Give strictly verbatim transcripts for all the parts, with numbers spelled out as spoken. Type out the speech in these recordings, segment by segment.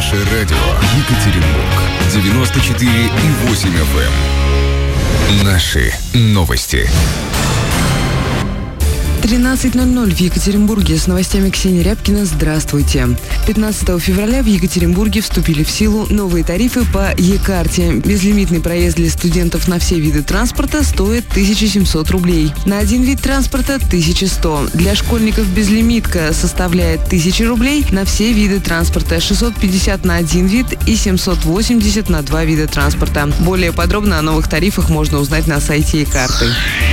Наше радио Екатеринбург. девяносто четыре и восемь эф эм. Наши новости. тринадцать ноль ноль в Екатеринбурге. С новостями Ксения Рябкина. Здравствуйте. пятнадцатого февраля в Екатеринбурге вступили в силу новые тарифы по Е-карте. Безлимитный проезд для студентов на все виды транспорта стоит тысяча семьсот рублей. На один вид транспорта – тысяча сто. Для школьников безлимитка составляет тысяча рублей на все виды транспорта, шестьсот пятьдесят на один вид и семьсот восемьдесят на два вида транспорта. Более подробно о новых тарифах можно узнать на сайте Е-карты.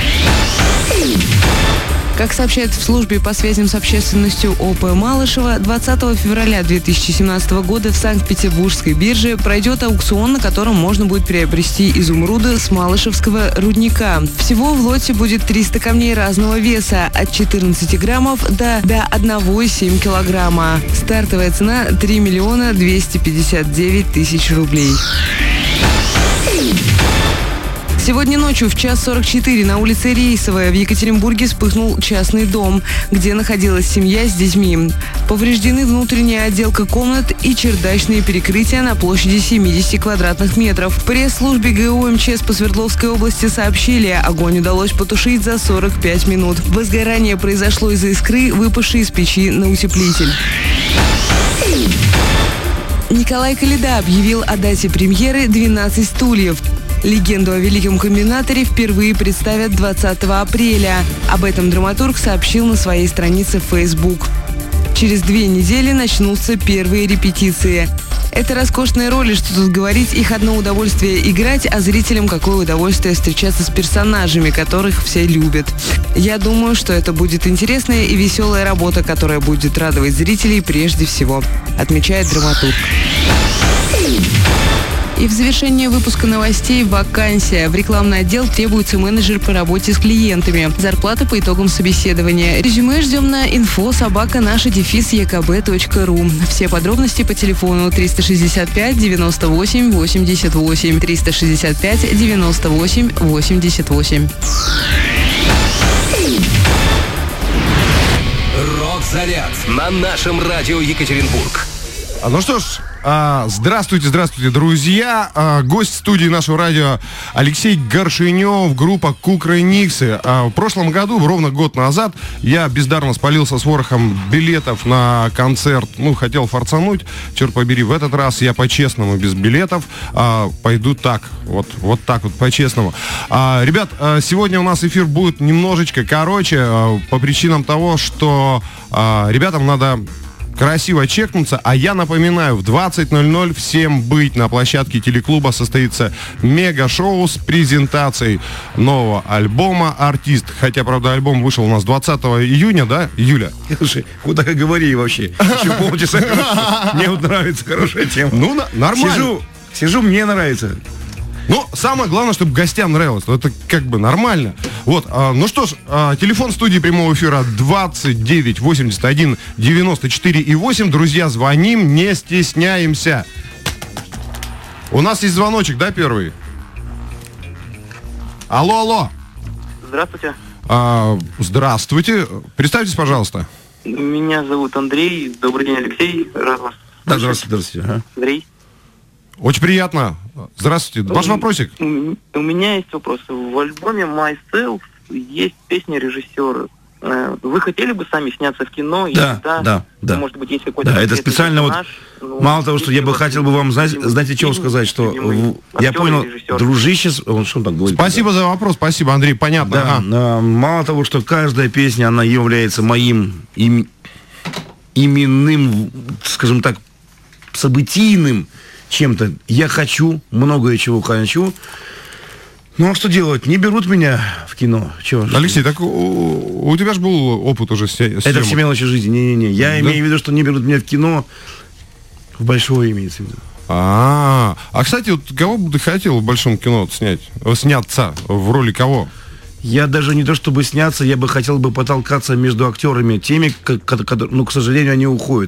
Как сообщает в службе по связям с общественностью О П Малышева, двадцатого февраля две тысячи семнадцатого года в Санкт-Петербургской бирже пройдет аукцион, на котором можно будет приобрести изумруды с Малышевского рудника. Всего в лоте будет триста камней разного веса, от четырнадцати граммов до, до одного целых семь десятых килограмма. Стартовая цена – три миллиона двести пятьдесят девять тысяч рублей. Сегодня ночью в час сорок четыре на улице Рейсовая в Екатеринбурге вспыхнул частный дом, где находилась семья с детьми. Повреждены внутренняя отделка комнат и чердачные перекрытия на площади семьдесят квадратных метров. В пресс-службе Г У М Ч С по Свердловской области сообщили, огонь удалось потушить за сорок пять минут. Возгорание произошло из-за искры, выпавшей из печи на утеплитель. Николай Коляда объявил о дате премьеры «двенадцать стульев». Легенду о великом комбинаторе впервые представят двадцатого апреля. Об этом драматург сообщил на своей странице в Facebook. Через две недели начнутся первые репетиции. Это роскошные роли, что тут говорить, их одно удовольствие играть, а зрителям какое удовольствие встречаться с персонажами, которых все любят. Я думаю, что это будет интересная и веселая работа, которая будет радовать зрителей прежде всего, отмечает драматург. И в завершение выпуска новостей вакансия. В рекламный отдел требуется менеджер по работе с клиентами. Зарплата по итогам собеседования. Резюме ждем на инфо собака наша дефис екб точка ру. Все подробности по телефону триста шестьдесят пять девяносто восемь восемьдесят восемь. триста шестьдесят пять девяносто восемь восемьдесят восемь. Рок-заряд на нашем радио Екатеринбург. Ну что ж, а, здравствуйте, здравствуйте, друзья. А, гость студии нашего радио Алексей Горшенев, группа Кукрыниксы. А, в прошлом году, ровно год назад, я бездарно спалился с ворохом билетов на концерт. Ну, хотел форцануть, черт побери. В этот раз я по-честному, без билетов, а, пойду так, вот, вот так вот, по-честному. А, ребят, а, сегодня у нас эфир будет немножечко короче, а, по причинам того, что а, ребятам надо красиво чекнуться, а я напоминаю, в двадцать ноль ноль всем быть на площадке телеклуба состоится мега-шоу с презентацией нового альбома «Артист». Хотя, правда, альбом вышел у нас двадцатого июня, да, июля? Слушай, куда как говори вообще? Еще полчаса. Мне вот нравится, хорошая тема. Ну, нормально. Сижу, сижу, мне нравится. Ну, самое главное, чтобы гостям нравилось. Это как бы нормально. Вот, а, ну что ж, а, телефон студии прямого эфира двадцать девять восемьдесят один девяносто четыре и восемь. Друзья, звоним, не стесняемся. У нас есть звоночек, да, первый? Алло, алло. Здравствуйте. А, здравствуйте. Представьтесь, пожалуйста. Меня зовут Андрей. Добрый день, Алексей. Рад вас. Да, здравствуйте, здравствуйте. Ага. Андрей. Очень приятно. Здравствуйте. Ваш вопросик? У, у меня есть вопрос. В альбоме Myself есть песня режиссера. Вы хотели бы сами сняться в кино? Да, да, да, да. Может быть, есть какой-то... Да, это специально персонаж, вот... ну, мало того, что я бы хотел бы вам, знаете, знаете, чего сказать, что в, я понял, режиссер. дружище... Он что так говорит? Спасибо да? за вопрос, спасибо, Андрей, понятно. Да, ага. а, мало того, что каждая песня, она является моим им, именным, скажем так, событийным чем-то. Я хочу, многое чего хочу. Ну, а что делать? Не берут меня в кино. Чего? Алексей, так у, у тебя же был опыт уже с съемок. Это все мелочи жизни. Не-не-не. Я да? имею в виду, что не берут меня в кино. В большое имеется в виду. А, а, кстати, вот кого бы ты хотел в большом кино снять? Сняться? В роли кого? Я даже не то чтобы сняться, я бы хотел бы потолкаться между актерами, теми, которые, ну, к сожалению, они уходят.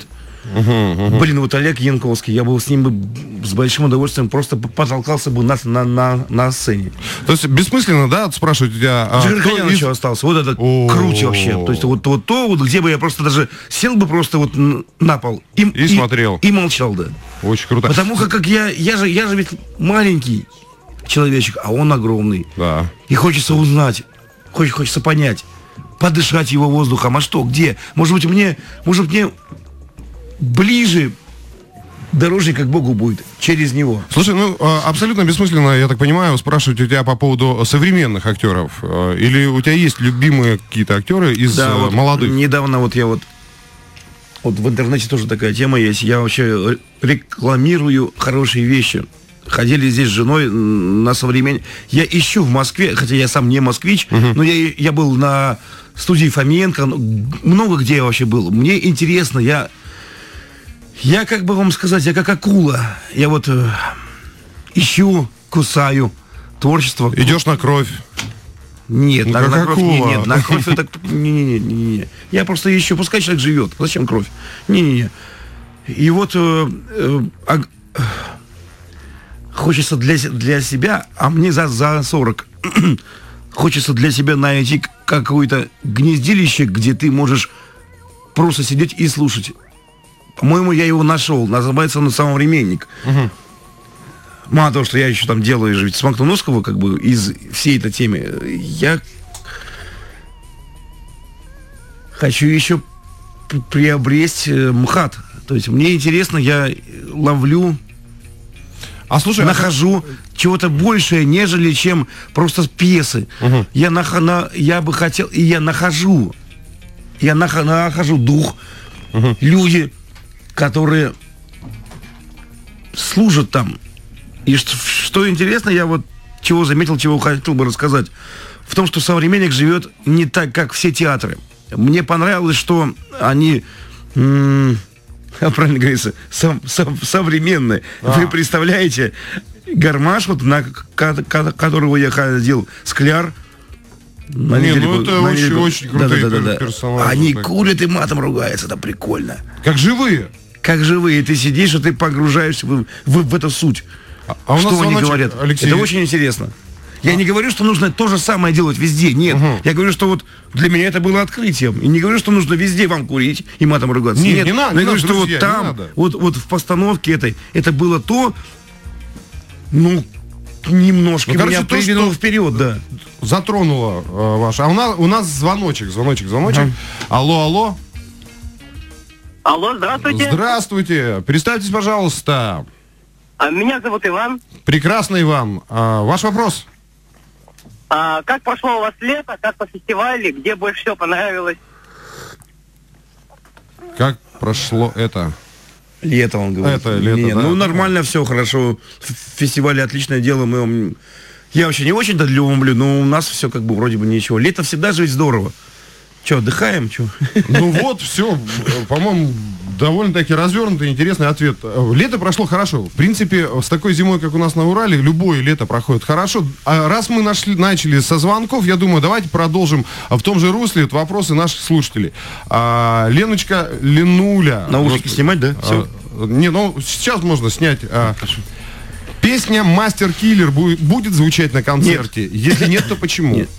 Угу, угу. Блин, вот Олег Янковский, я бы с ним бы с большим удовольствием просто потолкался бы на, на, на, на сцене. То есть бессмысленно, да, спрашивать у тебя... А, Джигарханян из... еще остался. Вот это О-о-о. круче вообще. То есть вот, вот то, вот, где бы я просто даже сел бы просто вот на пол и, и, и смотрел. И молчал, да. Очень круто. Потому как, как я, я, же, я же ведь маленький человечек, а он огромный. Да. И хочется узнать, хочется, хочется понять, подышать его воздухом. А что, где? Может быть, мне, может, мне ближе дорожнее как Богу будет через него. Слушай, ну абсолютно бессмысленно, я так понимаю, спрашивать у тебя по поводу современных актеров. Или у тебя есть любимые какие-то актеры из да, вот молодых? Недавно вот я вот вот в интернете тоже такая тема есть. Я вообще рекламирую хорошие вещи. Ходили здесь с женой на современ... Я ищу в Москве, хотя я сам не москвич, uh-huh. но я, я был на студии Фоменко, много где я вообще был. Мне интересно, я... Я, как бы вам сказать, я как акула. Я вот э, ищу, кусаю творчество. Идешь на кровь. Нет, ну, на, на кровь не, нет, на кровь это... Не-не-не. Я просто ищу, пускай человек живет. Зачем кровь? Не-не-не. И вот... Э, э, а, хочется для, для себя, а мне за, за сорок, хочется для себя найти какое-то гнездилище, где ты можешь просто сидеть и слушать. По-моему, я его нашел. Называется он «Современник». Угу. Мало того, что я еще там делаю же ведь Смоктуновского, как бы, из всей этой темы, я хочу еще приобрести МХАТ. То есть мне интересно, я ловлю... А слушай, нахожу а... чего-то большее, нежели чем просто пьесы. Угу. Я, нах... на... я бы хотел, и я нахожу, я нах... нахожу дух, угу. люди, которые служат там. И что, что интересно, я вот чего заметил, чего хотел бы рассказать, в том, что «Современник» живет не так, как все театры. Мне понравилось, что они... М- правильно говорится, со, со, современные. А. Вы представляете, гармаш, вот, на ко- ко- которого я ходил, Скляр. На не, неделю, ну это на очень, очень крутые да, да, да, да. персонажи. Они так. курят и матом ругаются, это прикольно. Как живые. Как живые. Ты сидишь, и ты погружаешься в, в, в эту суть. А, а что они говорят. Алексей... Это очень интересно. Я а? не говорю, что нужно то же самое делать везде. Нет. Угу. Я говорю, что вот для меня это было открытием. И не говорю, что нужно везде вам курить и матом ругаться. Нет, Нет. не надо. Но я говорю, что друзья, вот там, вот, вот в постановке этой, это было то, ну, немножко ну, короче, меня то, привело вперед, да. Затронуло э, ваше. А у нас, у нас звоночек, звоночек, звоночек. Угу. Алло, алло. Алло, здравствуйте. Здравствуйте. Представьтесь, пожалуйста. А, меня зовут Иван. Прекрасно, Иван. А, ваш вопрос. А, как прошло у вас лето? Как по фестивалю? Где больше всего понравилось? Как прошло это? Лето, он говорит. Это лето, не, да. Ну, нормально все, хорошо. В фестивале отличное дело. Мы, я вообще не очень-то люблю, но у нас все как бы вроде бы ничего. Лето всегда же ведь здорово. Че, отдыхаем? Че? Ну вот, все, по-моему, довольно-таки развернутый, интересный ответ. Лето прошло хорошо. В принципе, с такой зимой, как у нас на Урале, любое лето проходит хорошо. А раз мы нашли, начали со звонков, я думаю, давайте продолжим в том же русле вот, вопросы наших слушателей. А, Леночка, Ленуля. Наушники вот, снимать, да? Все. А, не, ну, сейчас можно снять. А, песня «Мастер Киллер» будет, будет звучать на концерте? Нет. Если нет, то почему? Нет.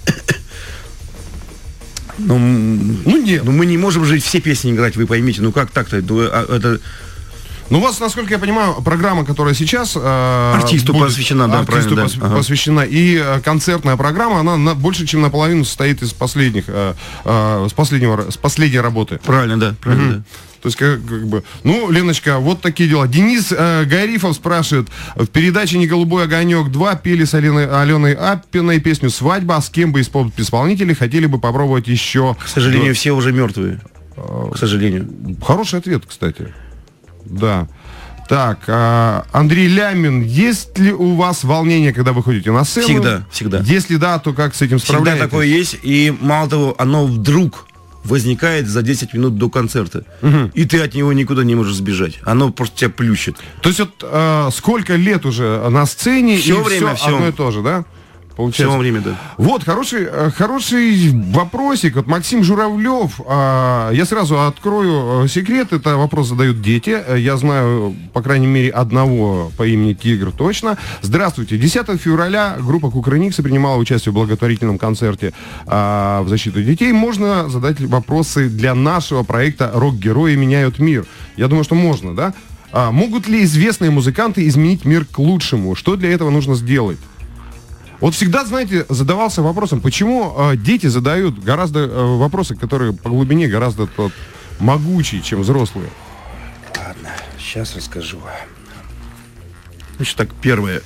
Ну, ну нет, ну мы не можем же все песни играть, вы поймите, ну как так-то, это... Ну, у вас, насколько я понимаю, программа, которая сейчас... Э, артисту будет, посвящена, да, артисту правильно, пос, да. посвящена. Ага. И э, концертная программа, она на, больше, чем наполовину состоит из последних, э, э, с, последнего, с последней работы. Правильно, да, правильно, mm-hmm. да. То есть, как, как бы, ну, Леночка, вот такие дела. Денис э, Гарифов спрашивает, в передаче «Не голубой огонек два» пели с Аленой, Аленой Аппиной песню «Свадьба», с кем бы из поп-исполнителей хотели бы попробовать еще? К сожалению, все уже мертвые, к сожалению. Хороший ответ, кстати. Да. Так, а, Андрей Лямин, есть ли у вас волнение, когда вы ходите на сцену? Всегда, всегда. Если да, то как с этим справляетесь? Всегда такое есть, и мало того, оно вдруг возникает за десять минут до концерта. Угу. И ты от него никуда не можешь сбежать. Оно просто тебя плющит. То есть вот э, сколько лет уже на сцене, все и время все, все одно и то же, да? Получается. Все во время, да. Вот, хороший, хороший вопросик. Вот Максим Журавлев. А, я сразу открою секрет. Это вопрос задают дети. Я знаю, по крайней мере, одного по имени Тигр точно. Здравствуйте. десятого февраля группа Кукрыниксы принимала участие в благотворительном концерте а, в защиту детей. Можно задать вопросы для нашего проекта «Рок-герои меняют мир». Я думаю, что можно, да? А, могут ли известные музыканты изменить мир к лучшему? Что для этого нужно сделать? Вот всегда, знаете, задавался вопросом, почему э, дети задают гораздо э, вопросы, которые по глубине гораздо тот, могучие, чем взрослые. Ладно, сейчас расскажу. Значит, так, первое.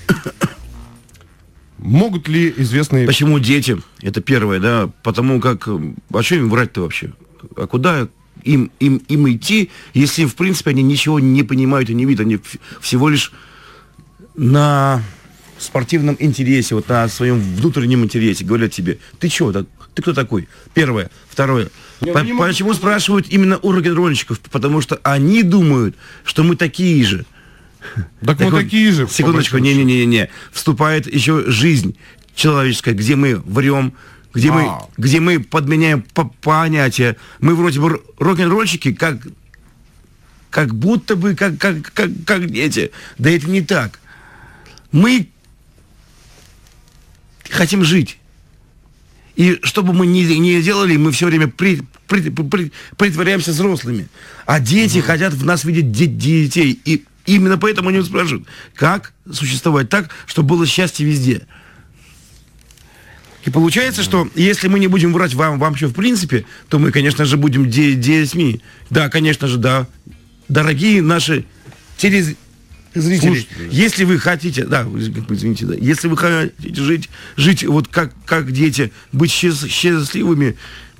Могут ли известные... Почему дети? Это первое, да. Потому как... А что им врать-то вообще? А куда им, им, им идти, если, в принципе, они ничего не понимают и не видят? Они всего лишь на... спортивном интересе, вот на своем внутреннем интересе говорят тебе, ты чё, да, ты кто такой? Первое. Второе. По- почему спрашивают именно у рок-н-ролльщиков? Потому что они думают, что мы такие же. Так, так мы вот, такие же. Секундочку, не-не-не-не. Вступает еще жизнь человеческая, где мы врем, где, мы, где мы подменяем по- понятия. Мы вроде бы рок-н-ролльщики, как, как будто бы, как, как, как, как дети. Да это не так. Мы хотим жить. И что бы мы ни, ни делали, мы все время при, при, при, притворяемся взрослыми. А дети mm-hmm. хотят в нас видеть де- детей. И именно поэтому они спрашивают, как существовать так, чтобы было счастье везде. И получается, mm-hmm. что если мы не будем врать вам вообще в принципе, то мы, конечно же, будем де- детьми. Да, конечно же, да. Дорогие наши телезрители. Зрители, слушайте, если вы хотите, да, извините, да, если вы хотите жить, жить вот как, как дети, быть счастливыми,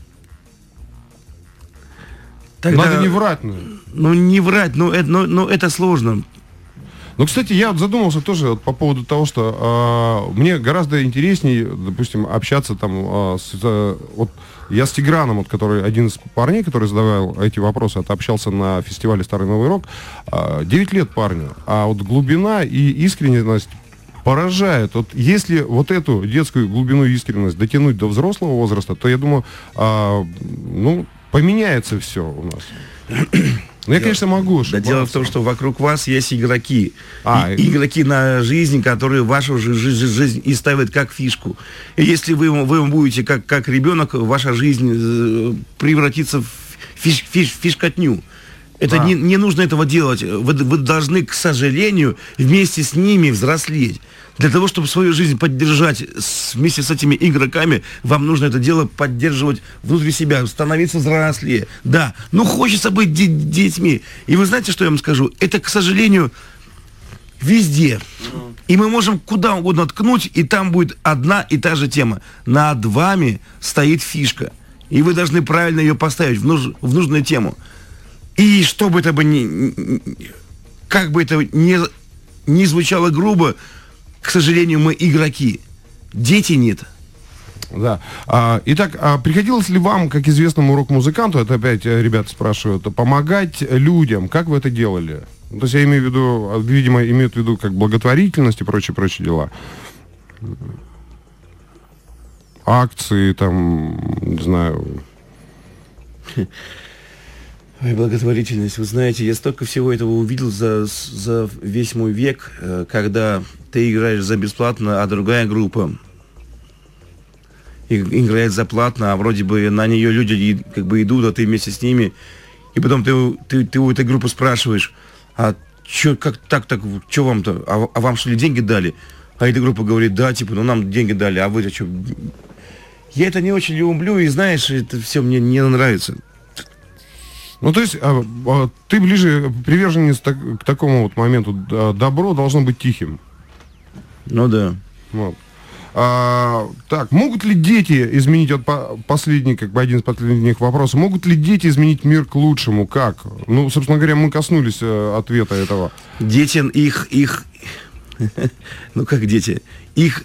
тогда, надо не врать. Ну, ну не врать, но это, но, но это сложно. Ну, кстати, я вот задумался тоже вот по поводу того, что э, мне гораздо интереснее, допустим, общаться там э, с... Э, вот, я с Тиграном, вот, который один из парней, который задавал эти вопросы, это общался на фестивале «Старый Новый Рок». девять лет парню. А вот глубина и искренность поражает. Вот если вот эту детскую глубину и искренность дотянуть до взрослого возраста, то, я думаю, а, ну, поменяется все у нас. Ну, я, конечно, могу ошибаться. Да дело в том, что вокруг вас есть игроки. А, и, игроки на жизнь, которые вашу жизнь, жизнь и ставят как фишку. И если вы, вы будете как, как ребенок, ваша жизнь превратится в фиш, фиш, фишкотню. Это а. не, не нужно этого делать. Вы, вы должны, к сожалению, вместе с ними взрослеть. Для того, чтобы свою жизнь поддержать с, вместе с этими игроками, вам нужно это дело поддерживать внутри себя, становиться взрослее. Да, но хочется быть де- детьми. И вы знаете, что я вам скажу? Это, к сожалению, везде. И мы можем куда угодно ткнуть, и там будет одна и та же тема. Над вами стоит фишка. И вы должны правильно ее поставить в, нуж- в нужную тему. И чтобы это бы не... Как бы это не, не звучало грубо, к сожалению, мы игроки. Дети нет. Да. А, итак, а приходилось ли вам, как известному рок-музыканту, это опять ребята спрашивают, помогать людям? Как вы это делали? То есть я имею в виду, видимо, имеют в виду как благотворительность и прочие-прочие дела. Акции, там, не знаю... Ой, благотворительность. Вы знаете, я столько всего этого увидел за, за весь мой век, когда ты играешь за бесплатно, а другая группа играет за платно, а вроде бы на нее люди как бы идут, а ты вместе с ними. И потом ты, ты, ты у этой группы спрашиваешь, а чё, как так, так, что вам-то? А, а вам что ли деньги дали? А эта группа говорит, да, типа, ну нам деньги дали, а вы-то что? Я это не очень люблю, и знаешь, это все мне не нравится. Ну, то есть, а, а, ты ближе приверженец так, к такому вот моменту. Добро должно быть тихим. Ну да. Вот. А, так, могут ли дети изменить, вот по, последний, как бы один из последних вопросов, могут ли дети изменить мир к лучшему? Как? Ну, собственно говоря, мы коснулись э, ответа этого. Дети, их, их, ну как дети, их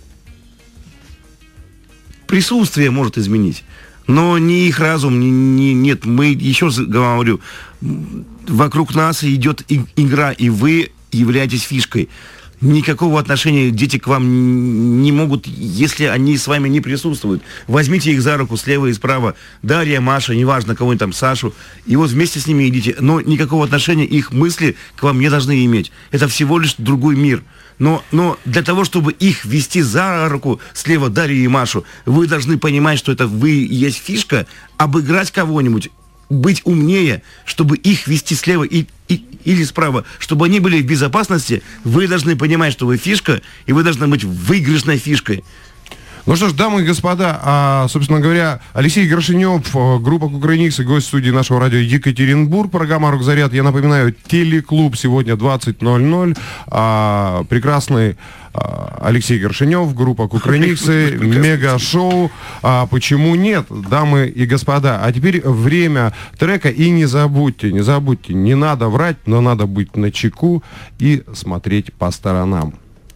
присутствие может изменить. Но не их разум, не, не, нет, мы, еще раз говорю, вокруг нас идет и, игра, и вы являетесь фишкой. никакого отношения дети к вам не могут, если они с вами не присутствуют. Возьмите их за руку слева и справа. Дарья, Маша, неважно, кого-нибудь там, Сашу. И вот вместе с ними идите. Но никакого отношения их мысли к вам не должны иметь. Это всего лишь другой мир. Но, но для того, чтобы их вести за руку слева Дарью и Машу, вы должны понимать, что это вы и есть фишка, обыграть кого-нибудь, быть умнее, чтобы их вести слева и, и, или справа, чтобы они были в безопасности. Вы должны понимать, что вы фишка, и вы должны быть выигрышной фишкой. Ну что ж, дамы и господа, а, собственно говоря, Алексей Горшенев, группа Кукрыниксы, гость студии нашего радио Екатеринбург, программа «Рок-заряд». Я напоминаю, телеклуб сегодня двадцать ноль ноль. А, прекрасный а, Алексей Горшенев, группа Кукрыниксы, мега-шоу. А, почему нет, дамы и господа? А теперь время трека. И не забудьте, не забудьте, не надо врать, но надо быть начеку и смотреть по сторонам.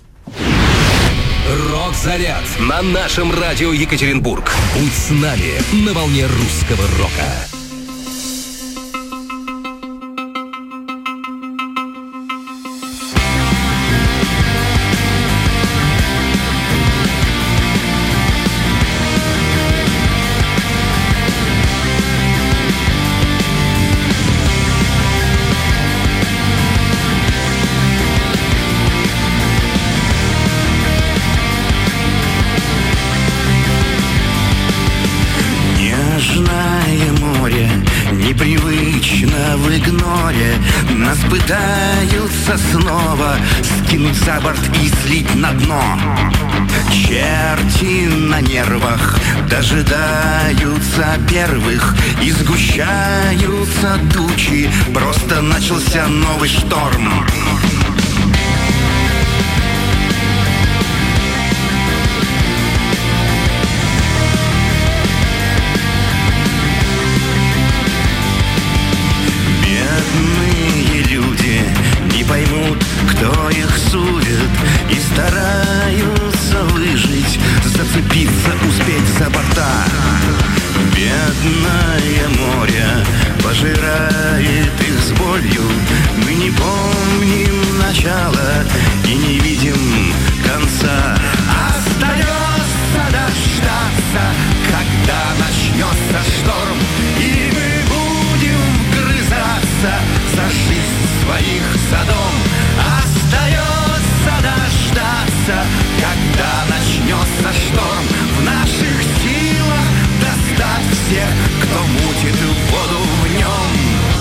Рок-заряд на нашем радио Екатеринбург. Будь с нами на волне русского рока. Непривычно в игноре нас пытаются снова скинуть за борт и слить на дно. Черти на нервах дожидаются первых, и сгущаются тучи, просто начался новый шторм. Поймут, кто их судит, и стараются выжить, зацепиться, успеть за борта. Бедное море пожирает их с болью. Мы не помним начала и не видим конца. Остается дождаться, когда начнется шторм, и мы будем вгрызаться за жизнь своих садом. Остается дождаться, когда начнется шторм. В наших силах достать всех, кто мутит воду в нем.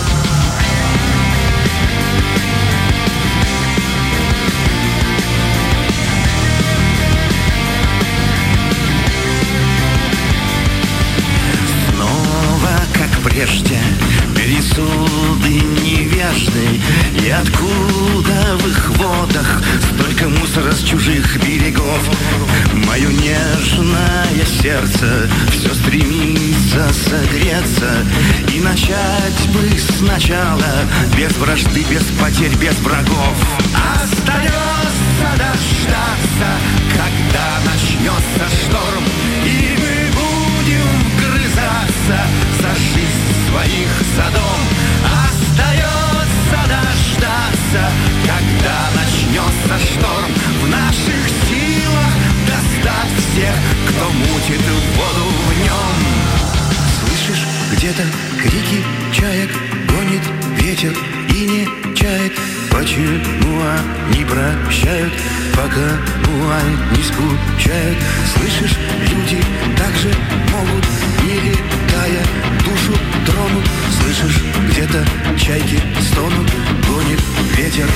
Снова, как прежде, пересуды невежды. И откуда в их водах столько мусора с чужих берегов? Мое нежное сердце все стремится согреться и начать бы сначала, без вражды, без потерь, без врагов. Остается дождаться, когда начнется шторм, и мы будем вгрызаться за жизнь своих садом. Остается дождаться, когда начнется шторм. В наших силах достать всех, кто мутит воду в нем. Слышишь, где-то крики чаек гонит ветер и не чает. Почему они прощают, пока они скучают? Слышишь, люди также могут, не летая, душу тронут. Слышишь, где-то чайки стонут, гонит ветер.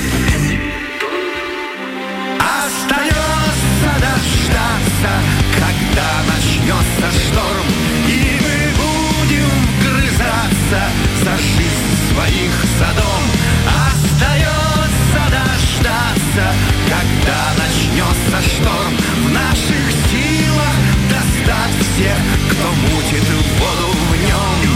Остается дождаться, когда начнется шторм, и мы будем вгрызаться за жизнь своих садом. Остается дождаться, когда начнется шторм. В наших силах достать всех, кто мутит воду в нем.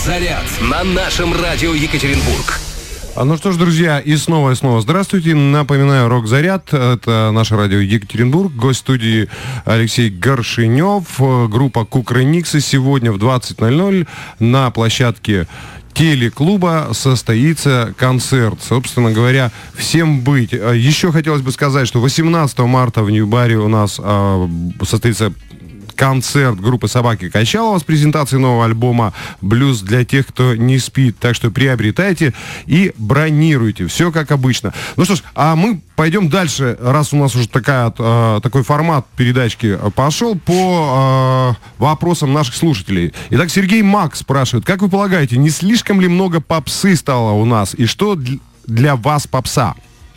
Рок-заряд на нашем радио Екатеринбург. А ну что ж, друзья, и снова и снова здравствуйте. Напоминаю, «Рок-заряд» — это наше радио Екатеринбург. Гость студии Алексей Горшенев. Группа Кукрыниксы. Сегодня в двадцать ноль ноль на площадке телеклуба состоится концерт. Собственно говоря, всем быть. Еще хотелось бы сказать, что восемнадцатого марта в Нью-Баре у нас э, состоится концерт группы «Собаки Качалова» с презентацией нового альбома «Блюз для тех, кто не спит». Так что приобретайте и бронируйте. Все как обычно. Ну что ж, а мы пойдем дальше, раз у нас уже такая, э, такой формат передачки пошел, по э, вопросам наших слушателей. Итак, Сергей Мак спрашивает: как вы полагаете, не слишком ли много попсы стало у нас? И что для вас попса?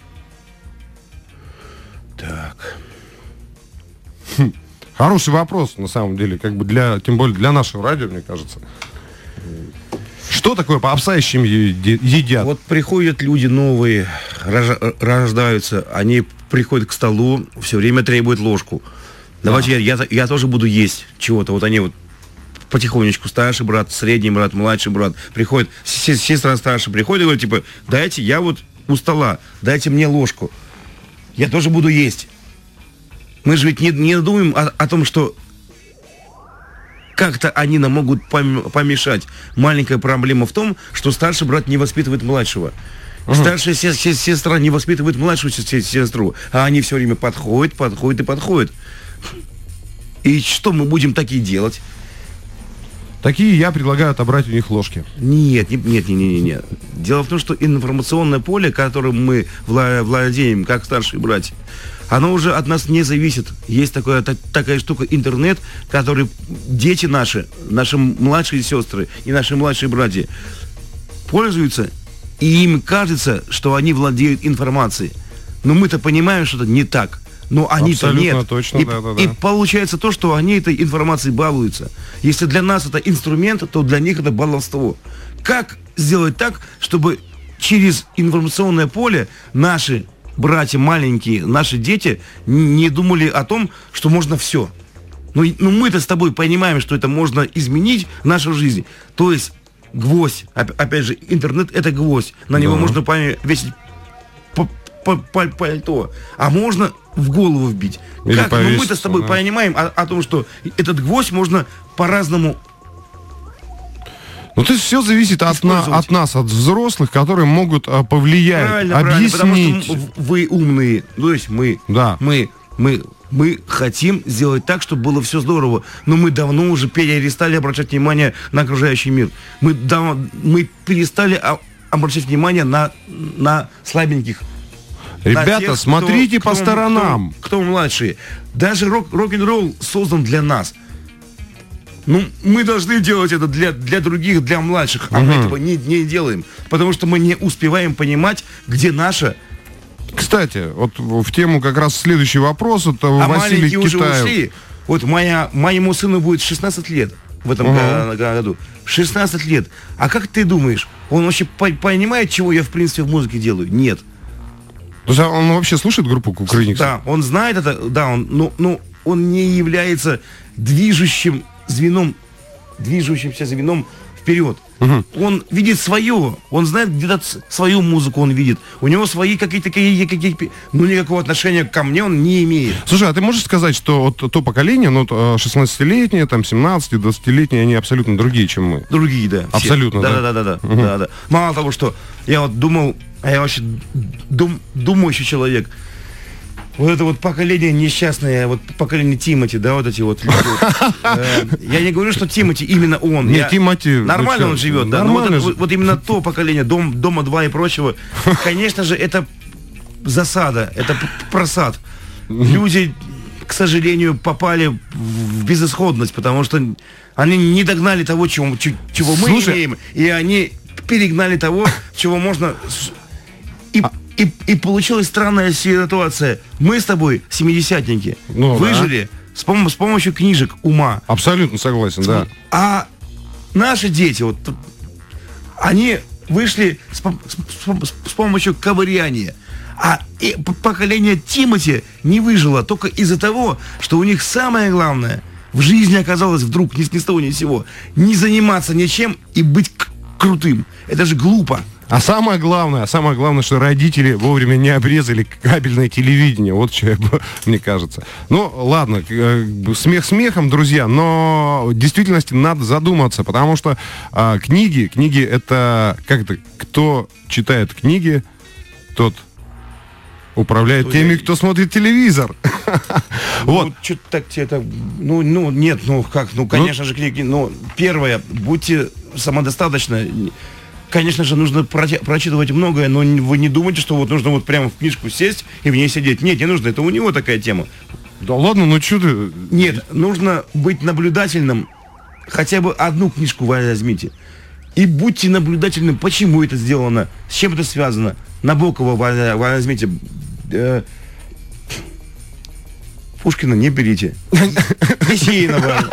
Так... Хм. Хороший вопрос, на самом деле, как бы для, тем более для нашего радио, мне кажется. Что такое попса и с чем едят? Вот приходят люди новые, рождаются, они приходят к столу, все время требуют ложку. Давайте я, я, я тоже буду есть чего-то. Вот они вот потихонечку, старший брат, средний брат, младший брат, приходит, сестра старшая приходит и говорит, типа, дайте, я вот у стола, дайте мне ложку. Я тоже буду есть. Мы же ведь не, не думаем о, о том, что как-то они нам могут помешать. Маленькая проблема в том, что старший брат не воспитывает младшего. Uh-huh. Старшая сестра не воспитывает младшую сестру. А они все время подходят, подходят и подходят. И что мы будем такие делать? Такие я предлагаю отобрать у них ложки. Нет, нет, нет, нет, нет, нет. Дело в том, что информационное поле, которым мы владеем, как старшие братья, оно уже от нас не зависит. Есть такая, та, такая штука, интернет, который дети наши, наши младшие сестры и наши младшие братья пользуются, и им кажется, что они владеют информацией. Но мы-то понимаем, что это не так. Но они-то нет. Точно, и, да, да, да. и получается то, что они этой информацией балуются. Если для нас это инструмент, то для них это баловство. Как сделать так, чтобы через информационное поле наши братья маленькие, наши дети не думали о том, что можно все. Ну, ну мы-то с тобой понимаем, что это можно изменить в нашу жизнь. То есть гвоздь, опять же, интернет — это гвоздь. На него да. можно повесить пальто, а можно в голову вбить. Или как? повесить, ну мы-то с тобой да. понимаем о, о том, что этот гвоздь можно по-разному. Ну, то есть все зависит от, на, от нас, от взрослых, которые могут а, повлиять, правильно, объяснить. Правильно, потому что вы умные, то есть мы, да. мы, мы, мы хотим сделать так, чтобы было все здорово, но мы давно уже перестали обращать внимание на окружающий мир. Мы, дав, мы перестали обращать внимание на, на слабеньких. Ребята, тех, смотрите кто, по кто, сторонам. Кто, кто младшие. Даже рок, рок-н-ролл создан для нас. Ну, мы должны делать это для, для других, для младших, а угу. мы этого не, не делаем, потому что мы не успеваем понимать, где наша. Кстати, вот в тему как раз следующий вопрос от а Василия маленькие Китаева. уже ушли. Вот моя, моему сыну будет шестнадцать лет в этом угу. году. шестнадцать лет. А как ты думаешь, он вообще по- понимает, чего я в принципе в музыке делаю? Нет. То есть он вообще слушает группу Кукрыниксы? Да, он знает это, да, он, но, но он не является движущим звеном, движущимся звеном вперед. Угу. Он видит свое, он знает где-то свою музыку, он видит. У него свои какие-то, какие-то, какие-то, ну никакого отношения ко мне он не имеет. Слушай, а ты можешь сказать, что вот то поколение, ну шестнадцатилетние, там семнадцати-двадцатилетние, они абсолютно другие, чем мы? Другие, да. Абсолютно, да? Да, да, да, да, да, угу. да, да. Мало того, что я вот думал, а я вообще дум, думающий человек. Вот это вот поколение несчастное, вот поколение Тимати, да, вот эти вот люди. Я не говорю, что Тимати именно он. Не, Тимати... Нормально он живет, да. Вот именно то поколение, Дома два и прочего, конечно же, это засада, это просад. Люди, к сожалению, попали в безысходность, потому что они не догнали того, чего мы имеем, и они перегнали того, чего можно... И, и получилась странная ситуация. Мы с тобой, семидесятники, ну, выжили да. с, пом- с помощью книжек ума. Абсолютно согласен, с, да. А наши дети, вот, они вышли с, с, с, с помощью ковыряния. А и, поколение Тимати не выжило только из-за того, что у них самое главное в жизни оказалось вдруг ни, ни с того ни с сего не заниматься ничем и быть к- крутым. Это же глупо. А самое главное, самое главное, что родители вовремя не обрезали кабельное телевидение. Вот что, мне кажется. Ну, ладно, смех смехом, друзья, но в действительности надо задуматься, потому что а, книги, книги это, как это, кто читает книги, тот управляет Кто теми, я? кто смотрит телевизор. Вот. Ну, что-то так тебе это... Ну, ну, нет, ну как, ну, конечно же, книги... Ну, первое, будьте самодостаточны. Конечно же, нужно проти- прочитывать многое, но вы не думайте, что вот нужно вот прямо в книжку сесть и в ней сидеть. Нет, не нужно, это у него такая тема. Да ладно, ну что ты... Нет, нужно быть наблюдательным. Хотя бы одну книжку возьмите. И будьте наблюдательным, почему это сделано, с чем это связано. Набокова возьмите. Э, Пушкина не берите. Есенина.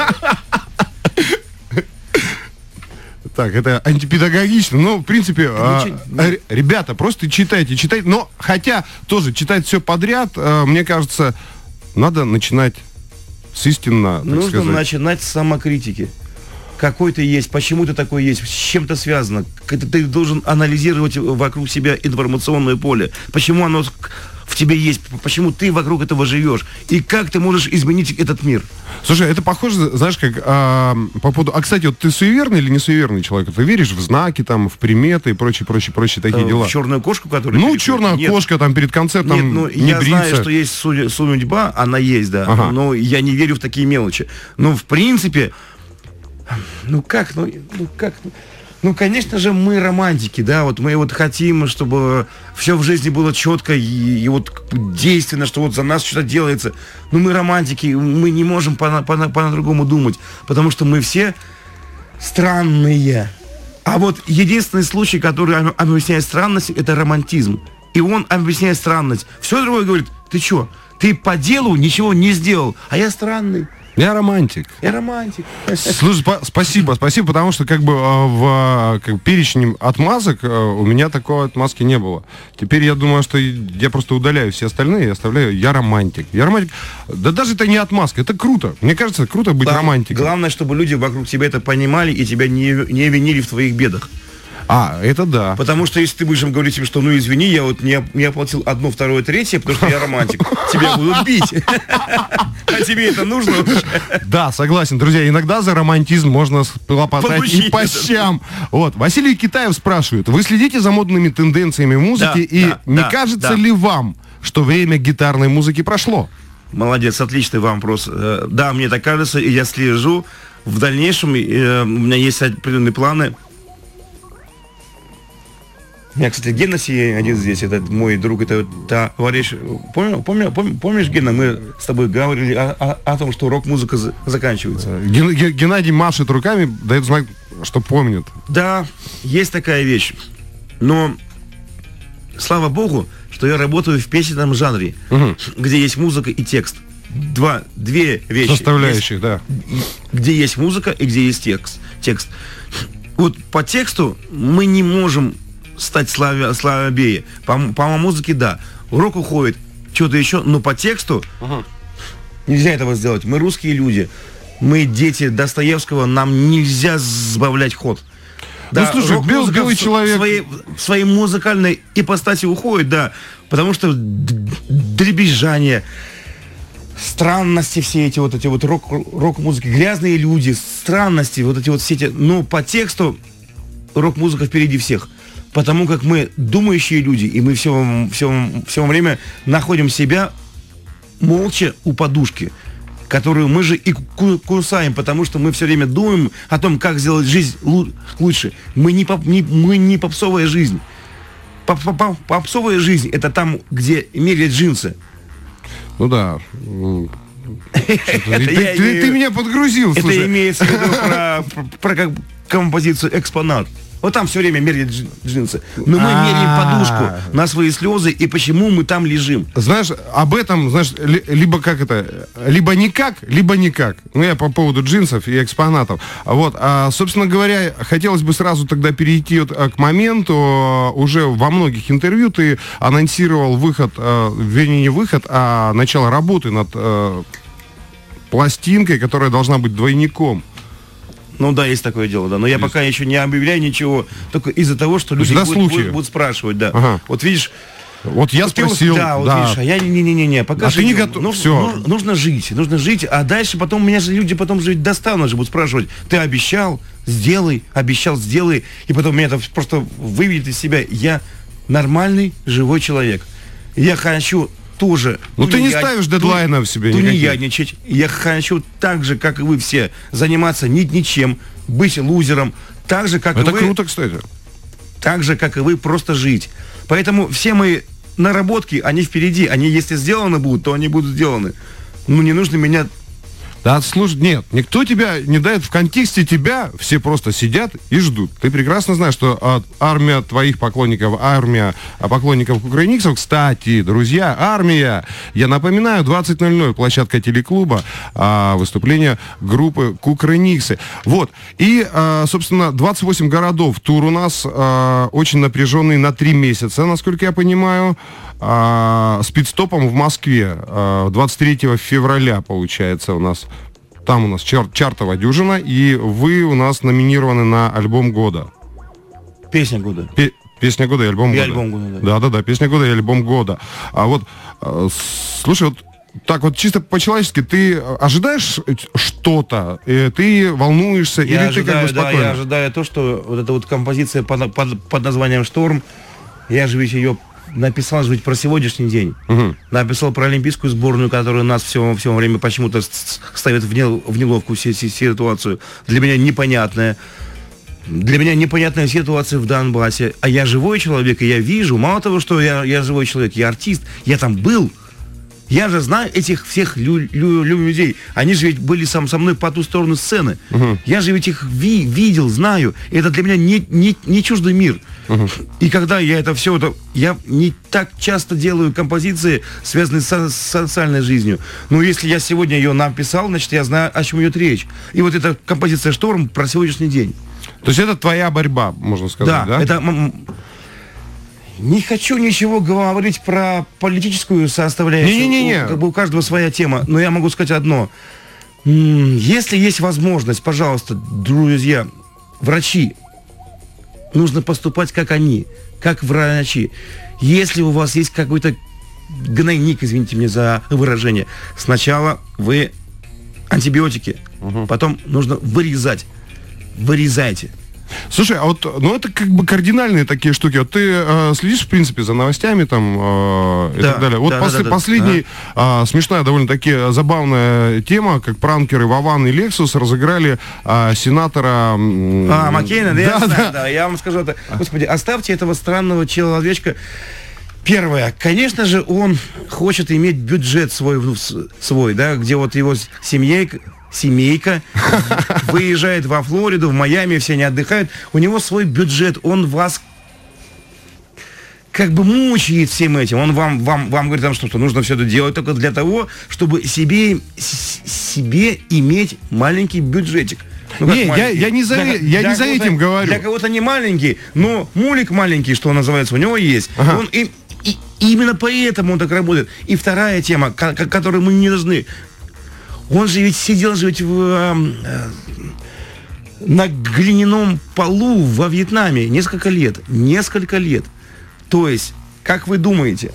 Так, это антипедагогично, но, в принципе, а, чит- р- ребята, просто читайте, читайте, но, хотя, тоже читать все подряд, а, мне кажется, надо начинать с истинно, так Нужно сказать. начинать с самокритики. Какой ты есть, почему ты такой есть, с чем это связано. Ты, ты должен анализировать вокруг себя информационное поле. Почему оно в тебе есть, почему ты вокруг этого живешь. И как ты можешь изменить этот мир. Слушай, это похоже, знаешь, как а, по поводу... А, кстати, вот ты суеверный или не суеверный человек? Ты веришь в знаки, там, в приметы и прочие, прочие, прочие такие Э, дела? В черную кошку, которая... Ну, переходит? черная Нет. кошка там перед концертом Нет, ну не я бриться. знаю, что есть судь- судьба, она есть, да. Ага. Но я не верю в такие мелочи. Но в принципе, ну как, ну, ну как, ну, ну, конечно же, мы романтики, да, вот мы вот хотим, чтобы все в жизни было четко и, и вот действенно, что вот за нас что-то делается. Но мы романтики, мы не можем по- по- по-другому думать, потому что мы все странные. А вот единственный случай, который об- объясняет странность, это романтизм. И он объясняет странность. Все другое говорит, ты что, ты по делу ничего не сделал, а я странный, Я романтик. я романтик. Слушай, спа- спасибо, спасибо, потому что как бы а, в а, как бы, перечне отмазок а, у меня такой отмазки не было. Теперь я думаю, что я просто удаляю все остальные и оставляю «я романтик». Я романтик. Да даже это не отмазка, это круто. Мне кажется, круто быть Там романтиком. Главное, чтобы люди вокруг тебя это понимали и тебя не, не винили в твоих бедах. А, это да. Потому что если ты будешь им говорить им, что ну извини, я вот не, не оплатил одно, второе, третье, потому что я романтик, тебя будут бить. А тебе это нужно? Да, согласен, друзья, иногда за романтизм можно хлопотать Получить и по это. щам. Вот, Василий Китаев спрашивает, вы следите за модными тенденциями музыки, Да, и да, не да, кажется да. ли вам, что время гитарной музыки прошло? Молодец, отличный вам вопрос. Э, Да, мне так кажется, и я слежу. В дальнейшем э, у меня есть определенные планы. У меня, кстати, Гена сидит один здесь, это мой друг, это товарищ. Помню, помню, помню, помнишь, Гена, мы с тобой говорили о, о- о том, что рок-музыка за- заканчивается. Ген- Ген- Геннадий машет руками, дает знак, что помнит. Да, есть такая вещь. Но, слава богу, что я работаю в песенном жанре, Мгм. где есть музыка и текст. Два, две вещи. Составляющих, да. Где есть музыка и где есть текст. текст. Вот по тексту мы не можем стать славя, слабее. По, по музыке, да. Рок уходит, что-то еще, но по тексту нельзя этого сделать. Мы русские люди. Мы дети Достоевского, нам нельзя сбавлять ход. Ну, слушай, рок-музыка бел- белый в- человек- В своей, в своей музыкальной ипостаси уходит, да. Потому что д- дребезжание, странности все эти вот эти вот рок, рок-музыки, грязные люди, странности, вот эти вот все эти. Но по тексту рок-музыка впереди всех. Потому как мы думающие люди, и мы все, все, все время находим себя молча у подушки, которую мы же и ку- кусаем, потому что мы все время думаем о том, как сделать жизнь лу- лучше. Мы не, поп- не- мы не попсовая жизнь. Поп- поп- Попсовая жизнь — это там, где меряют джинсы. Ну да. М, что-то- Это Ты, я ты- имею- ты меня подгрузил, Это слушай. имеется в виду про, про- про как- композицию «Экспонат». Вот там все время меряют дж- джинсы. Но мы А. меряем подушку на свои слезы, и почему мы там лежим. Знаешь, об этом, знаешь, ли- либо как это, либо никак, либо никак. Ну, я по поводу джинсов и экспонатов. Вот, а, собственно говоря, хотелось бы сразу тогда перейти вот, а, к моменту. а, Уже во многих интервью ты анонсировал выход, а, вернее, не выход, а начало работы над а, пластинкой, которая должна быть двойником. Ну да, есть такое дело, да. Но я есть... пока еще не объявляю ничего, только из-за того, что люди будут, будут, будут спрашивать, да. Ага. Вот видишь... Вот я спросил, да, вот да. видишь, а я не-не-не, пока а жить, ты не готов, нужно, все. Нужно, нужно жить, нужно жить, а дальше потом, меня же люди потом же достанут, же будут спрашивать, ты обещал, сделай, обещал, сделай, и потом меня это просто выведет из себя. Я нормальный, живой человек. Я хочу тоже... Ну ты не я, ставишь дедлайнов себе никаких. Тунеядничать. Я хочу так же, как и вы все, заниматься ни, ничем, быть лузером, так же, как это и вы... Это круто, кстати. Так же, как и вы, просто жить. Поэтому все мои наработки, они впереди. Они, если сделаны будут, то они будут сделаны. Ну, не нужно меня... Да, слушай, нет, никто тебя не дает в контексте тебя, все просто сидят и ждут. Ты прекрасно знаешь, что а, армия твоих поклонников, армия поклонников Кукрыниксов, кстати, друзья, армия, я напоминаю, двадцать ноль ноль, площадка телеклуба, а, выступление группы Кукрыниксы. Вот, и, а, собственно, двадцать восемь городов, тур у нас а, очень напряженный на три месяца, насколько я понимаю, а, с пит-стопом в Москве а, двадцать третьего февраля, получается, у нас. Там у нас чар- чартовая дюжина, и вы у нас номинированы на альбом года. Песня года. Пе- песня года и альбом и года. альбом года, да. Да-да-да, песня года и альбом года. А вот, э, слушай, вот так вот чисто по-человечески, ты ожидаешь что-то? Э, ты волнуешься? Я или ожидаю, ты как бы спокойно? Да, я ожидаю то, что вот эта вот композиция под, под, под названием «Шторм», я же ведь ее... написал же ведь про сегодняшний день. Угу. Написал про олимпийскую сборную, которая нас все, все время почему-то ставит в, не, в неловкую ситуацию. Для меня непонятная. Для меня непонятная ситуация в Донбассе. А я живой человек, и я вижу. Мало того, что я, я живой человек, я артист. Я там был. Я же знаю этих всех лю- лю- лю- людей. Они же ведь были сам со мной по ту сторону сцены. Угу. Я же ведь их ви- видел, знаю. Это для меня не, не, не чуждый мир. Угу. И когда я это все, это, я не так часто делаю композиции, связанные со, с социальной жизнью. Но если я сегодня ее написал, значит, я знаю, о чем идет речь. И вот эта композиция «Шторм» про сегодняшний день. То есть это твоя борьба, можно сказать, да? Да, это... Не хочу ничего говорить про политическую составляющую. Не-не-не. Как бы у каждого своя тема. Но я могу сказать одно. Если есть возможность, пожалуйста, друзья, врачи, нужно поступать как они, как врачи. Если у вас есть какой-то гнойник, извините меня за выражение, сначала вы антибиотики, угу. потом нужно вырезать. Вырезайте. Слушай, а вот, ну это как бы кардинальные такие штуки. Вот ты э, следишь, в принципе, за новостями там э, и да, так далее. Вот да, пос- да, да, последний, да. э, смешная довольно-таки забавная тема, как пранкеры Вован и Лексус разыграли э, сенатора... Э, а, Маккейна, да, да, я, да. да, я вам скажу это. Господи, оставьте этого странного человечка. Первое, конечно же, он хочет иметь бюджет свой, свой, да, где вот его семейка... Семейка выезжает во Флориду, в Майами, все не отдыхают. У него свой бюджет, он вас как бы мучает всем этим. Он вам, вам, вам говорит, там, что, что нужно все это делать только для того, чтобы себе, с- себе иметь маленький бюджетик. Ну, не, я, я не за, для, я для не за этим говорю. Для кого-то не маленький, но мулик маленький, что называется, у него есть. Ага. Он, и, и именно поэтому он так работает. И вторая тема, к- к- которую мы не должны... Он же ведь сидел же ведь в, э, на глиняном полу во Вьетнаме несколько лет. Несколько лет. То есть, как вы думаете,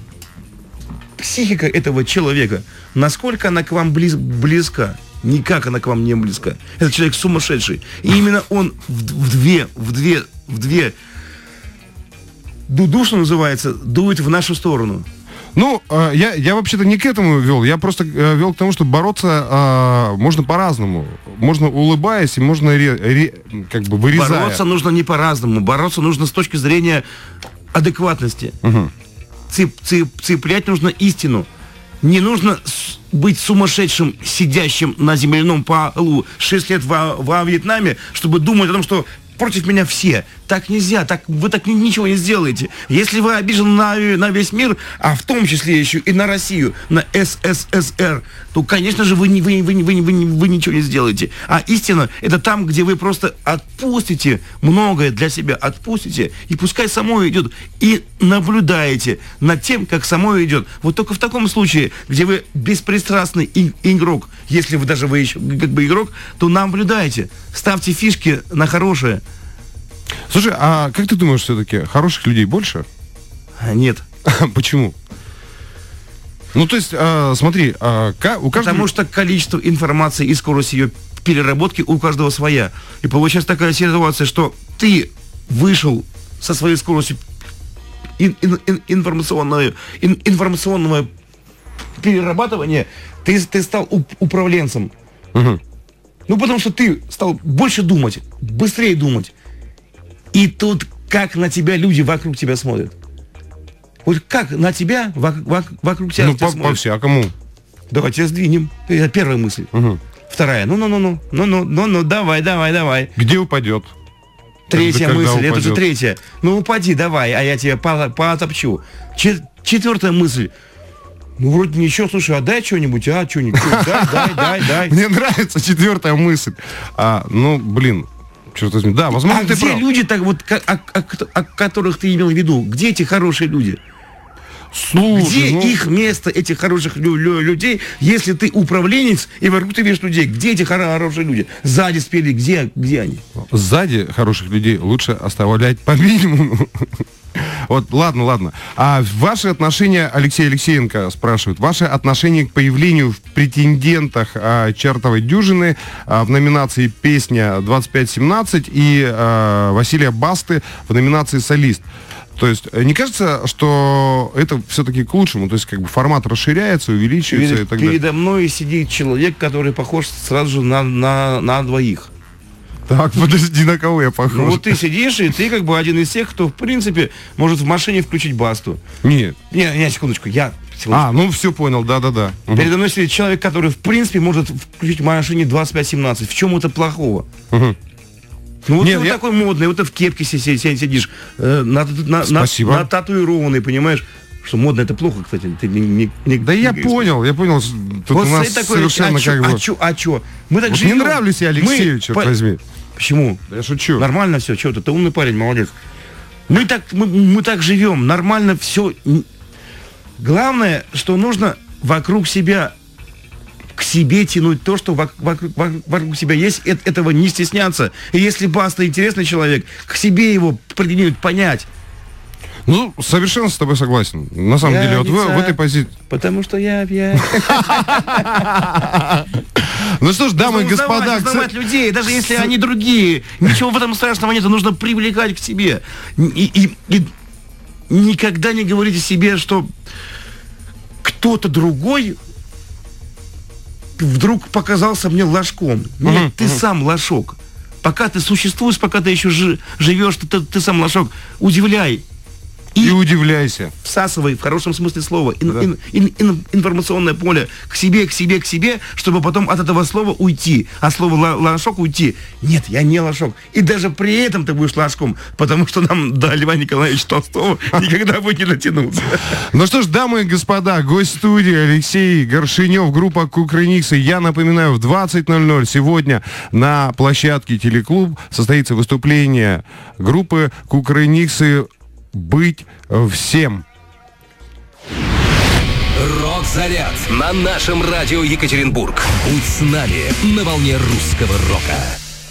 психика этого человека, насколько она к вам близ, близка? Никак она к вам не близка. Этот человек сумасшедший. И именно он в, в две, в две, в две дуду, что называется, дует в нашу сторону. Ну, э, я, я вообще-то не к этому вел. Я просто э, вел к тому, что бороться э, можно по-разному. Можно улыбаясь и можно ре, ре, как бы вырезая. Бороться нужно не по-разному. Бороться нужно с точки зрения адекватности. Угу. Цеп, цеп, цеплять нужно истину. Не нужно с, быть сумасшедшим, сидящим на земляном полу шесть лет во, во Вьетнаме, чтобы думать о том, что против меня все. Так нельзя, так, вы так ничего не сделаете. Если вы обижены на, на весь мир, а в том числе еще и на Россию, на СССР, то, конечно же, вы, не, вы, вы, вы, вы, вы ничего не сделаете. А истина – это там, где вы просто отпустите многое для себя, отпустите, и пускай само идет, и наблюдаете над тем, как само идет. Вот только в таком случае, где вы беспристрастный и, игрок, если вы даже вы еще как бы игрок, то наблюдайте, ставьте фишки на хорошее. Слушай, а как ты думаешь, все-таки хороших людей больше? Нет. Почему? Ну, то есть, а, смотри, а, у каждого... Потому что количество информации и скорость ее переработки у каждого своя. И получается такая ситуация, что ты вышел со своей скоростью ин- ин- ин- информационного, ин- информационного перерабатывания, ты, ты стал уп- управленцем. Угу. Ну, потому что ты стал больше думать, быстрее думать. И тут как на тебя люди вокруг тебя смотрят. Вот как на тебя вокруг, вокруг тебя ну, по, смотрят. по-всякому. Давайте сдвинем. Это первая мысль. Угу. Вторая. Ну-ну-ну-ну. Ну-ну-ну-ну. Давай, давай, давай. Где упадет? Третья Когда мысль. упадет? Это же третья. Ну, упади, давай, а я тебя по- потопчу. Чет- четвертая мысль. Ну, вроде ничего, слушай, а дай что-нибудь, а, что-нибудь. Дай, дай, дай, дай. Мне нравится четвертая мысль. А, ну, блин. Черт возьми. Да, возможно, А ты где прав. люди, так вот, ко- о, о- о которых ты имел в виду? Где эти хорошие люди? Слушай, Где ну, их место, этих хороших лю- лю- людей, если ты управленец и вокруг ты видишь людей? Где эти хоро- хорошие люди? Сзади спели, где, где они? сзади хороших людей лучше оставлять по минимуму. Вот, ладно, ладно. А ваши отношения, Алексей Алексеенко спрашивает, ваши отношения к появлению в претендентах а, чартовой дюжины а, в номинации «Песня двадцать пять семнадцать» и а, Василия Басты в номинации «Солист». То есть, не кажется, что это все-таки к лучшему? То есть, как бы формат расширяется, увеличивается Перед- и так далее. передо мной сидит человек, который похож сразу же на, на, на двоих. Так, подожди, на кого я похож? Ну вот ты сидишь, и ты как бы один из тех, кто, в принципе, может в машине включить Басту. Нет. Не, не, секундочку, я... секундочку. А, ну все понял, да-да-да. Мгм. Передо мной сидит человек, который, в принципе, может включить в машине двадцать пять семнадцать. В чем это плохого? Мгм. Ну вот Нет, ты вот я- такой модный, вот ты в кепке си- си- си- сидишь, э, на, на, на, Спасибо. на татуированный, понимаешь? Что модно, это плохо, кстати. Ты не- не- не- Да я не- понял, я понял. Тут Вот у нас стоит такой, совершенно а чё, как бы... а чё, а чё? Мы так Вот живем. не нравлюсь я Алексею, Мы черт по- возьми. Почему? Да я шучу. Нормально все, что ты, ты умный парень, молодец. Мы так, мы, мы так живем, нормально все. Главное, что нужно вокруг себя, к себе тянуть то, что вок- вокруг, вокруг- вокруг себя есть, э- этого не стесняться. И если Баста интересный человек, к себе его придвинуть, понять. Ну, совершенно с тобой согласен. На самом Я деле, вот в, лица. в этой позиции... Потому что я... я... Ну что ж, дамы и Нужно господа... узнавать, узнавать кстати- людей, даже если они другие. Ничего в этом страшного нет, нужно привлекать к себе. И, и- и никогда не говорите себе, что кто-то другой вдруг показался мне ложком. Нет, Мгм, ты сам лошок. Пока ты существуешь, пока ты еще жи- живешь, ты, ты- ты сам лошок. Удивляй. И И удивляйся. всасывай в хорошем смысле слова ин- Да. ин- ин- ин- информационное поле к себе, к себе, к себе, чтобы потом от этого слова уйти. А слово ла- лошок уйти. Нет, я не лошок. И даже при этом ты будешь лошком, потому что нам до Льва Николаевича Толстого никогда будет не дотянуться. Ну что ж, дамы и господа, гость студии Алексей Горшинев, группа Кукрыниксы. Я напоминаю, в двадцать ноль ноль сегодня на площадке Телеклуб состоится выступление группы Кукрыниксы «Быть всем». Рок-заряд на нашем радио Екатеринбург. Будь с нами на волне русского рока.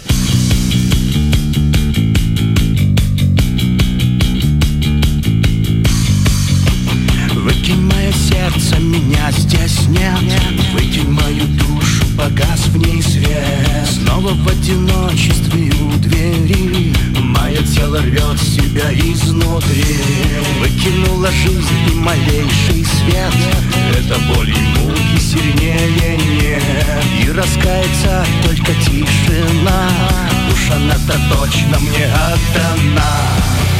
Выкинь мое сердце, меня здесь нет. Выкинь мою душу, погас в ней свет. Снова в одиночестве у двери мое тело рвет себя изнутри. Выкинула жизнь и малейший свет. Это боль и муки сильнее нет. И раскаяться только тишина. Уж она-то точно мне отдана.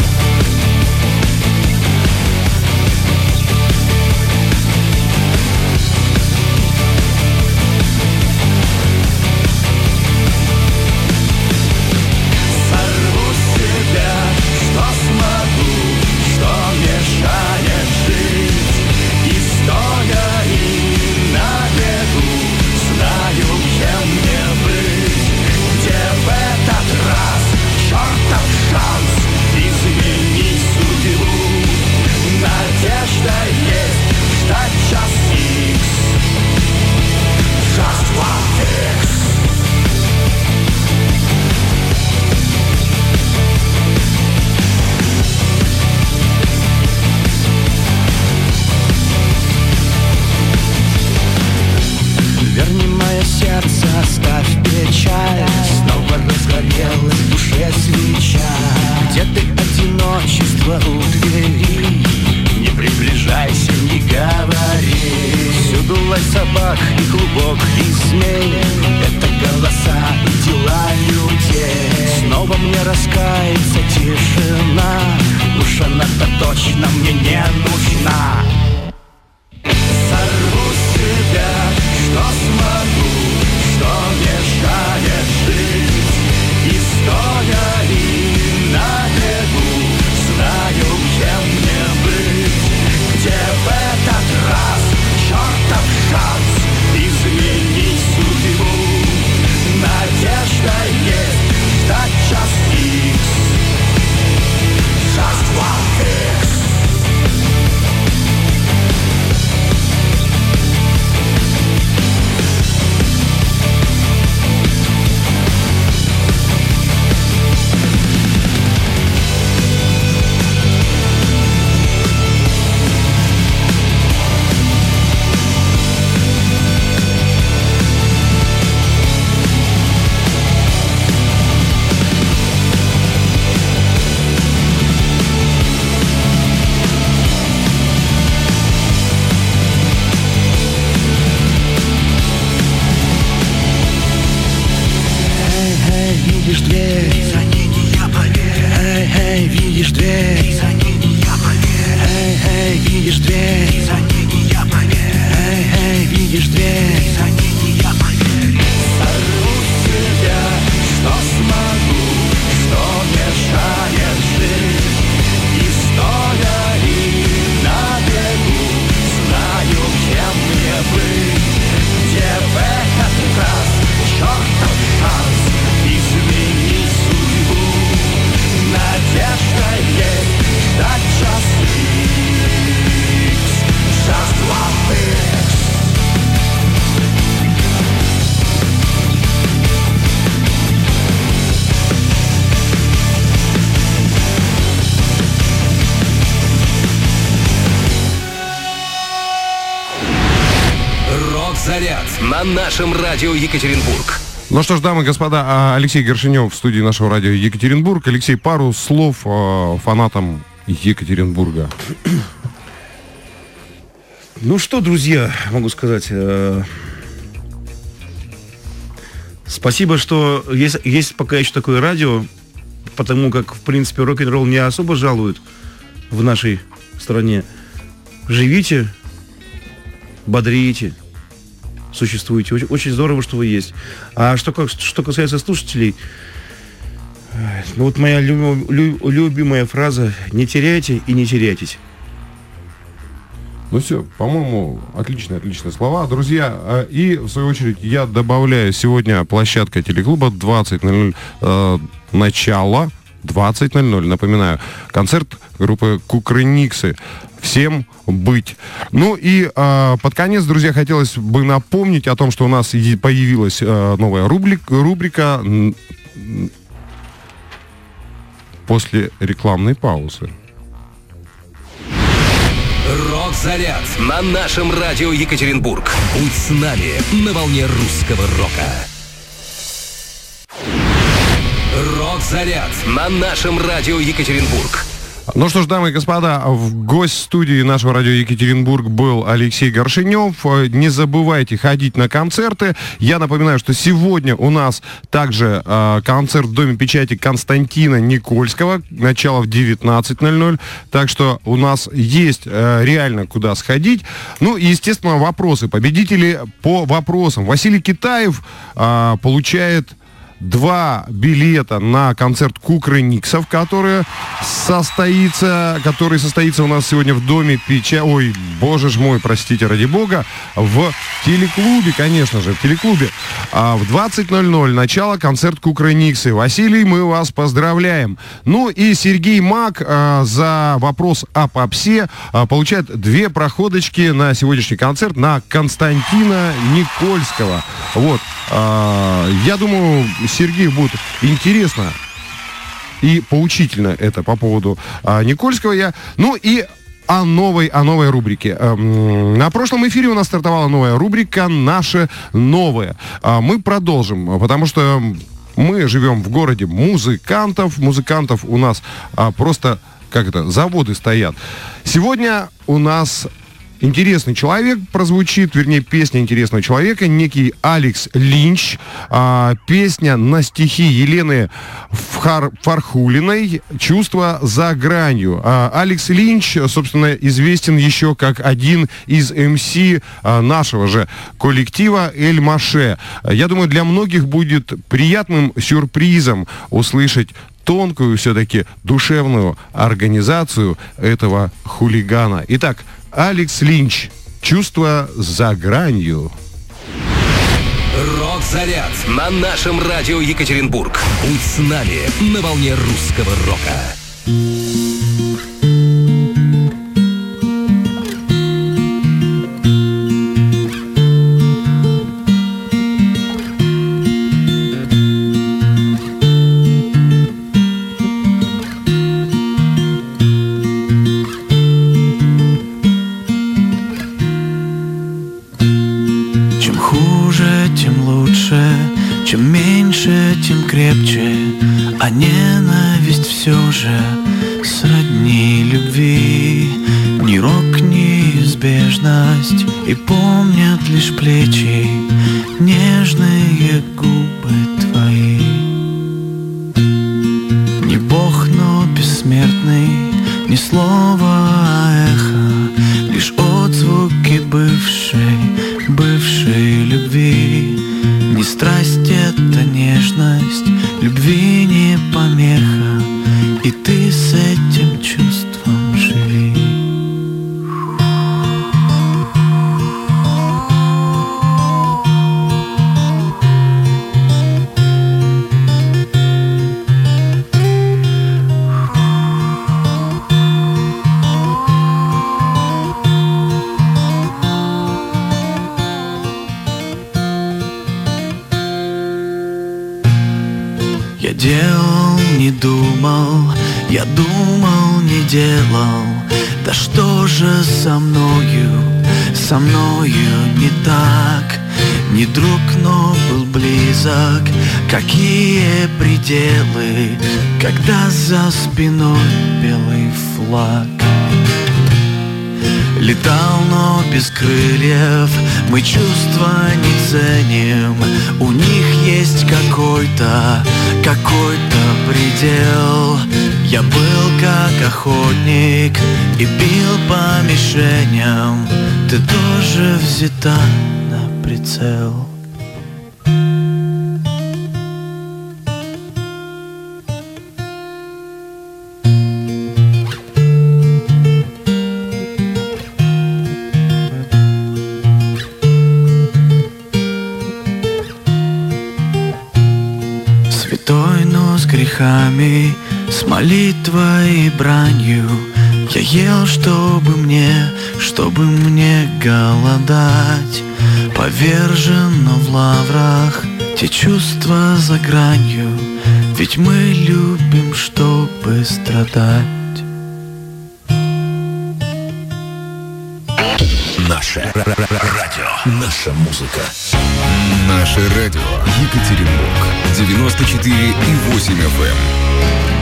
Сорву с себя, что смогу, что мешает жить. И стоя и на бегу видишь дверь, за ней не я, поверь. Эй, эй, видишь дверь, за ней не я, поверь. Эй, эй, видишь дверь, за ней не я, поверь. Эй, эй, видишь дверь, за ней не я, поверь. Сорву себя, что смогу, что мешает жить. И стоя и на бегу, знаю, кем мне быть. Где в этот раз чертов шанс изменить судьбу. Надежда есть, ждать час икс, час два икс. Рок-заряд на нашем радио Екатеринбург. Ну что ж, дамы и господа, Алексей Горшенев в студии нашего радио Екатеринбург. Алексей, пару слов фанатам Екатеринбурга. Ну что, друзья, могу сказать. Спасибо, что есть, есть пока еще такое радио, потому как, в принципе, рок-н-ролл не особо жалуют в нашей стране. Живите, бодрите, существуете. Очень, очень здорово, что вы есть. А что, как, что касается слушателей, ну вот моя люб, люб, любимая фраза: не теряйте и не теряйтесь. Ну все, по-моему, отличные, отличные слова. Друзья, и в свою очередь я добавляю, сегодня площадка телеклуба двадцать ноль ноль, э, начало двадцать ноль ноль, напоминаю, концерт группы Кукрыниксы. Всем быть. Ну и э, под конец, друзья, хотелось бы напомнить о том, что у нас появилась э, новая рубрик, рубрика н- после рекламной паузы. Рок-заряд на нашем радио Екатеринбург. Будь с нами на волне русского рока. Рок-заряд на нашем радио Екатеринбург. Ну что ж, дамы и господа, в гость студии нашего радио Екатеринбург был Алексей Горшенев. Не забывайте ходить на концерты. Я напоминаю, что сегодня у нас также э, концерт в Доме печати Константина Никольского. Начало в девятнадцать ноль ноль. Так что у нас есть э, реально куда сходить. Ну и, естественно, вопросы. Победители по вопросам. Василий Китаев э, получает два билета на концерт Кукрыниксов, который состоится, который состоится у нас сегодня в Доме печати. Ой, боже ж мой, простите, ради бога, в телеклубе, конечно же, в телеклубе. А в двадцать ноль ноль начало концерт Кукрыниксы. Василий, мы вас поздравляем. Ну и Сергей Мак а, за вопрос о попсе а, получает две проходочки на сегодняшний концерт на Константина Никольского. Вот. А, я думаю, Сергею будет интересно и поучительно это по поводу а, Никольского. Я... Ну и о новой, о новой рубрике. Эм, на прошлом эфире у нас стартовала новая рубрика «Наше новое». А, мы продолжим, потому что мы живем в городе музыкантов. Музыкантов у нас а, просто, как это, заводы стоят. Сегодня у нас... интересный человек прозвучит, вернее, песня интересного человека, некий Алекс Линч. А, песня на стихи Елены Фхар- Фархулиной «Чувство за гранью». А, Алекс Линч, собственно, известен еще как один из эм си а, нашего же коллектива «Эль Маше». Я думаю, для многих будет приятным сюрпризом услышать тонкую, все-таки душевную организацию этого хулигана. Итак, Алекс Линч, «Чувство за гранью». Рок-заряд на нашем радио Екатеринбург. Будь с нами на волне русского рока. Чем меньше, тем крепче, а ненависть все же сродни любви. Ни рок, неизбежность, и помнят лишь плечи, нежные губы твои. любви не помеха, и ты с этим чувством живи. Я делал, не думал, я думал, не делал. Да что же со мною, со мною не так? Не друг, но был близок. Какие пределы, когда за спиной белый флаг? Летал, но без крыльев, мы чувства не ценим. У них есть какой-то, какой-то предел. Я был как охотник и бил по мишеням. Ты тоже взята на прицел. Святой, но с грехами, с молитвой и бранью. Я ел, чтобы мне, чтобы мне голодать. Повержен, но в лаврах те чувства за гранью. Ведь мы любим, чтобы страдать. Наше радио. Наша музыка. Наше радио. Екатеринбург. девяносто четыре и восемь эф эм.